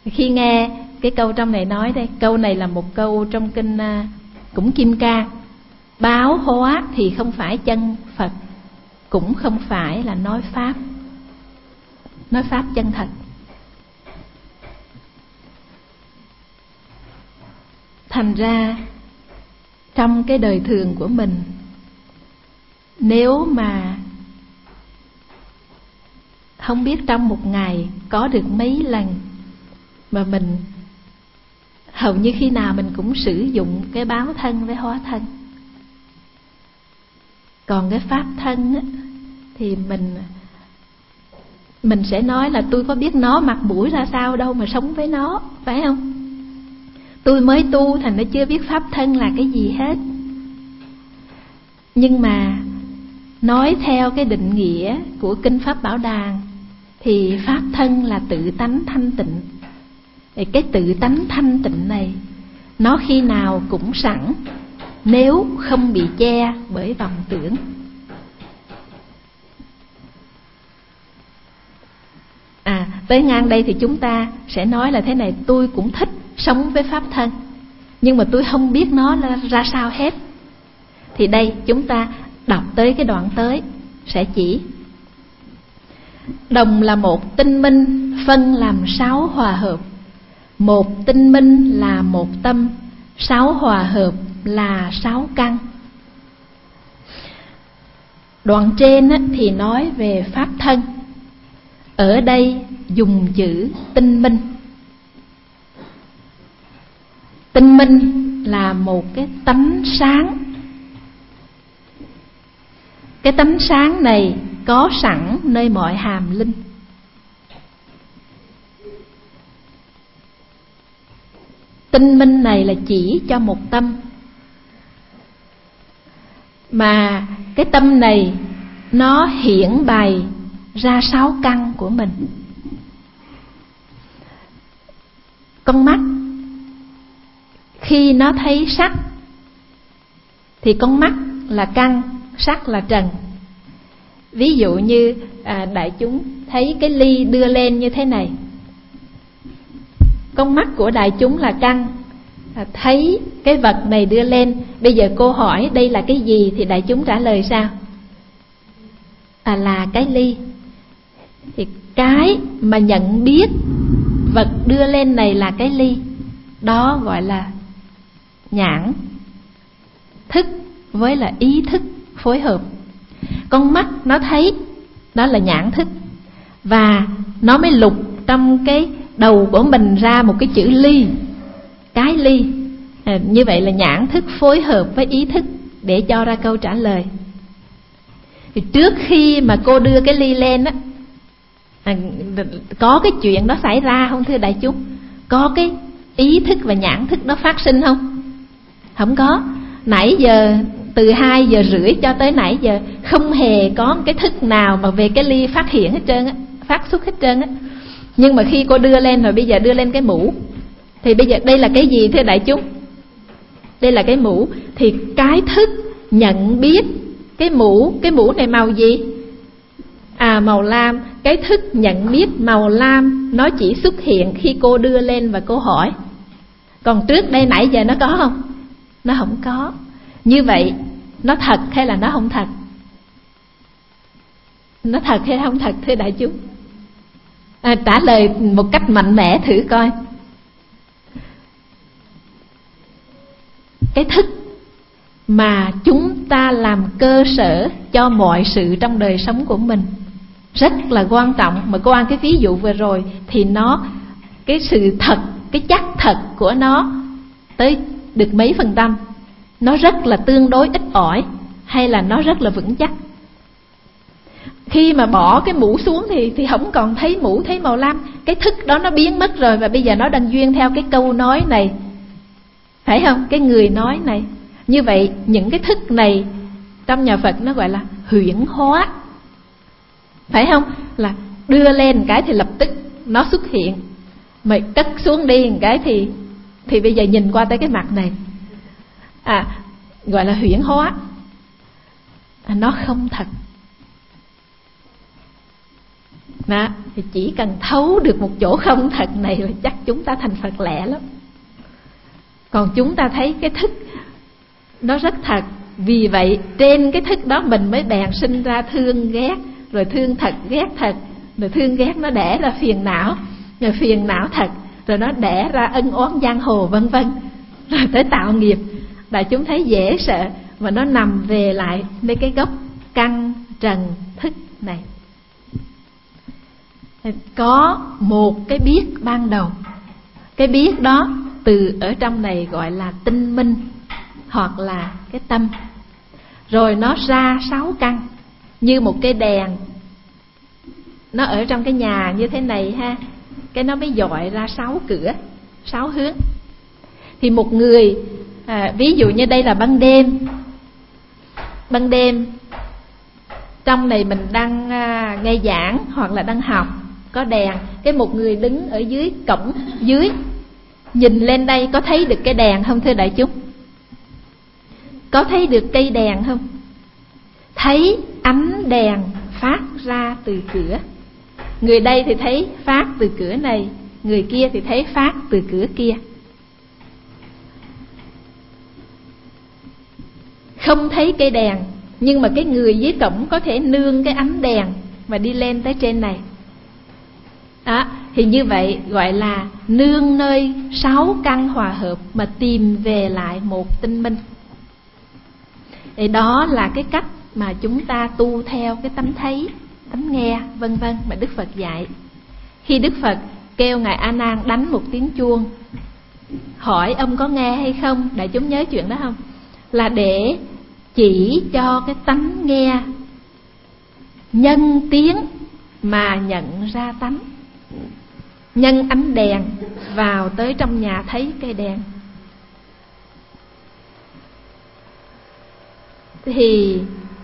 Khi nghe cái câu trong này nói đây, câu này là một câu trong kinh cũng Kim Cang. Báo hóa thì không phải chân Phật, cũng không phải là nói pháp chân thật. Thành ra trong cái đời thường của mình, nếu mà không biết trong một ngày có được mấy lần mà mình hầu như khi nào mình cũng sử dụng cái báo thân với hóa thân. Còn cái pháp thân á, thì mình sẽ nói là tôi có biết nó mặt mũi ra sao đâu mà sống với nó, phải không? Tôi mới tu thành nó chưa biết pháp thân là cái gì hết. Nhưng mà nói theo cái định nghĩa của kinh Pháp Bảo Đàn thì pháp thân là tự tánh thanh tịnh. Cái tự tánh thanh tịnh này nó khi nào cũng sẵn, nếu không bị che bởi vọng tưởng. Tới ngang đây thì chúng ta sẽ nói là thế này: tôi cũng thích sống với pháp thân, nhưng mà tôi không biết nó ra sao hết. Thì đây chúng ta đọc tới cái đoạn tới sẽ chỉ: đồng là một tinh minh, phân làm 6 hòa hợp. Một tinh minh là một tâm, 6 hòa hợp là 6 căn. Đoạn trên thì nói về pháp thân. Ở đây dùng chữ tinh minh. Tinh minh là một cái tánh sáng. Cái tánh sáng này có sẵn nơi mọi hàm linh. Tinh minh này là chỉ cho một tâm, mà cái tâm này nó hiển bày ra 6 căn của mình. Con mắt khi nó thấy sắc thì con mắt là căn, sắc là trần. Ví dụ như đại chúng thấy cái ly đưa lên như thế này, con mắt của đại chúng là căn, thấy cái vật này đưa lên. Bây giờ cô hỏi đây là cái gì thì đại chúng trả lời sao? Là cái ly. Thì cái mà nhận biết vật đưa lên này là cái ly, đó gọi là nhãn. Thức với là ý thức phối hợp. Con mắt nó thấy, đó là nhãn thức. Và nó mới lục trong cái đầu của mình ra một cái chữ ly, cái ly. Như vậy là nhãn thức phối hợp với ý thức để cho ra câu trả lời. Thì trước khi mà cô đưa cái ly lên á, có cái chuyện đó xảy ra không thưa đại chúng? Có cái ý thức và nhãn thức đó phát sinh không? Không có. Nãy giờ từ 2 giờ rưỡi cho tới nãy giờ không hề có cái thức nào mà về cái ly phát hiện hết trơn á, phát xuất hết trơn á. Nhưng mà khi cô đưa lên rồi, bây giờ đưa lên cái mũ, thì bây giờ đây là cái gì thưa đại chúng? Đây là cái mũ. Thì cái thức nhận biết cái mũ này màu gì? Màu lam. Cái thức nhận biết màu lam nó chỉ xuất hiện khi cô đưa lên và cô hỏi. Còn trước đây nãy giờ nó có không? Nó không có. Như vậy nó thật hay là nó không thật? Nó thật hay không thật thưa đại chúng? Trả lời một cách mạnh mẽ thử coi. Cái thức mà chúng ta làm cơ sở cho mọi sự trong đời sống của mình rất là quan trọng. Mà cô ăn cái ví dụ vừa rồi thì nó, cái sự thật, cái chắc thật của nó tới được mấy %? Nó rất là tương đối ít ỏi hay là nó rất là vững chắc? Khi mà bỏ cái mũ xuống thì không còn thấy mũ, thấy màu lam. Cái thức đó nó biến mất rồi. Và bây giờ nó đang duyên theo cái câu nói này, phải không? Cái người nói này. Như vậy những cái thức này trong nhà Phật nó gọi là huyễn hóa, phải không? Là đưa lên một cái thì lập tức nó xuất hiện, mà cất xuống đi một cái thì bây giờ nhìn qua tới cái mặt này, gọi là huyễn hóa. Nó không thật. đó, thì chỉ cần thấu được một chỗ không thật này là chắc chúng ta thành Phật lẹ lắm. Còn chúng ta thấy cái thức nó rất thật, vì vậy trên cái thức đó mình mới bèn sinh ra thương ghét, rồi thương thật ghét thật, rồi thương ghét nó đẻ ra phiền não, rồi phiền não thật, rồi nó đẻ ra ân oán giang hồ vân vân, rồi tới tạo nghiệp. Đại chúng thấy dễ sợ, mà nó nằm về lại nơi cái gốc căn trần thức này. Có một cái biết ban đầu, cái biết đó từ ở trong này gọi là tinh minh hoặc là cái tâm. Rồi nó ra 6 căn, như một cây đèn nó ở trong cái nhà như thế này ha, cái nó mới dọi ra 6 cửa, 6 hướng. Thì một người ví dụ như đây là ban đêm trong này mình đang nghe giảng hoặc là đang học, có đèn, cái một người đứng ở dưới cổng dưới nhìn lên đây có thấy được cái đèn không thưa đại chúng? Có thấy được cây đèn không? Thấy ánh đèn phát ra từ cửa. Người đây thì thấy phát từ cửa này, người kia thì thấy phát từ cửa kia. Không thấy cây đèn, nhưng mà cái người dưới cổng có thể nương cái ánh đèn mà đi lên tới trên này. Đó, thì như vậy gọi là nương nơi 6 căn hòa hợp mà tìm về lại một tinh minh. Thì đó là cái cách mà chúng ta tu theo cái tánh thấy, tánh nghe vân vân mà Đức Phật dạy. Khi Đức Phật kêu ngài A Nan đánh một tiếng chuông, hỏi ông có nghe hay không, đại chúng nhớ chuyện đó không? Là để chỉ cho cái tánh nghe nhân tiếng mà nhận ra tánh, nhân ánh đèn vào tới trong nhà thấy cây đèn. Thì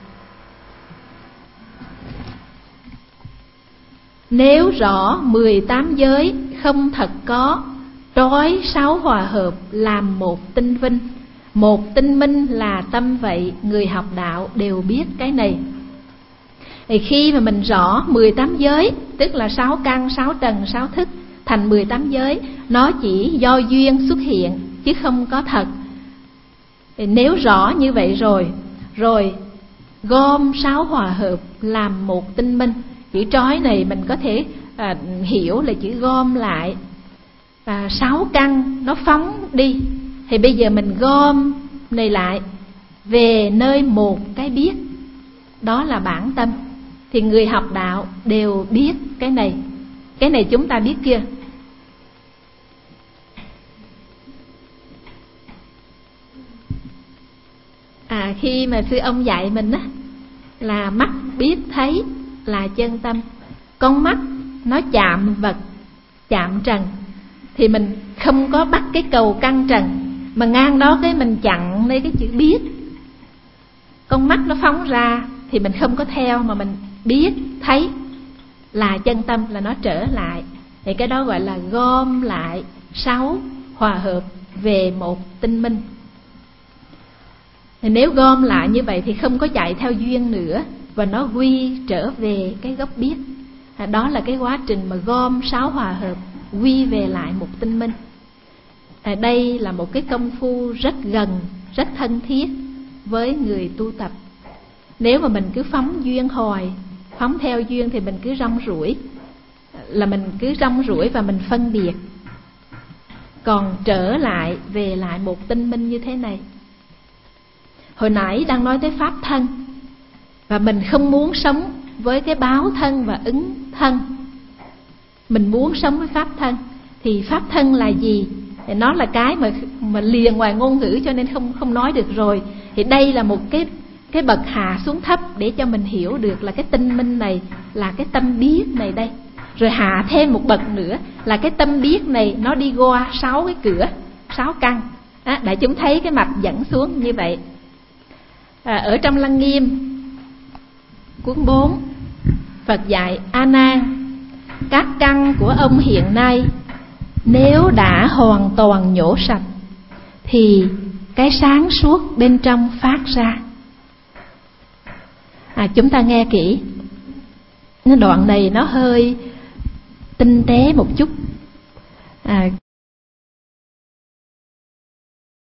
nếu rõ 18 giới không thật có, trói 6 hòa hợp làm một tinh vinh. Một tinh minh là tâm vậy, người học đạo đều biết cái này. Thì khi mà mình rõ 18 giới, tức là 6 căn, 6 trần, 6 thức thành 18 giới, nó chỉ do duyên xuất hiện chứ không có thật. Thì nếu rõ như vậy rồi gom 6 hòa hợp làm một tinh minh. Chữ trói này mình có thể hiểu là chữ gom lại. 6 căn nó phóng đi, thì bây giờ mình gom này lại về nơi một cái biết, đó là bản tâm. Thì người học đạo đều biết cái này. Cái này chúng ta biết chưa? Khi mà sư ông dạy mình á, là mắt biết thấy là chân tâm. Con mắt nó chạm vật, chạm trần, thì mình không có bắt cái cầu căn trần, mà ngang đó cái mình chặn lấy cái chữ biết. Con mắt nó phóng ra thì mình không có theo, mà mình biết thấy là chân tâm, là nó trở lại. Thì cái đó gọi là gom lại 6 hòa hợp về một tinh minh. Thì nếu gom lại như vậy thì không có chạy theo duyên nữa, và nó quy trở về cái gốc biết. Đó là cái quá trình mà gom 6 hòa hợp quy về lại một tinh minh. Đây là một cái công phu rất gần, rất thân thiết với người tu tập. Nếu mà mình cứ phóng duyên hoài, phóng theo duyên thì mình cứ rong ruổi, là mình cứ rong ruổi và mình phân biệt. Còn trở lại về lại một tinh minh như thế này. Hồi nãy đang nói tới pháp thân, và mình không muốn sống với cái báo thân và ứng thân, mình muốn sống với pháp thân. Thì pháp thân là gì? Thì nó là cái mà liền ngoài ngôn ngữ, cho nên không nói được rồi. Thì đây là một cái bậc hạ xuống thấp để cho mình hiểu được là cái tinh minh này là cái tâm biết này đây. Rồi hạ thêm một bậc nữa là cái tâm biết này nó đi qua 6 cái cửa, 6 căn. Đại chúng thấy cái mạch dẫn xuống như vậy. Ở trong Lăng Nghiêm cuốn 4, Phật dạy: A Nan, các căn của ông hiện nay nếu đã hoàn toàn nhổ sạch thì cái sáng suốt bên trong phát ra. Chúng ta nghe kỹ. Đoạn này nó hơi tinh tế một chút.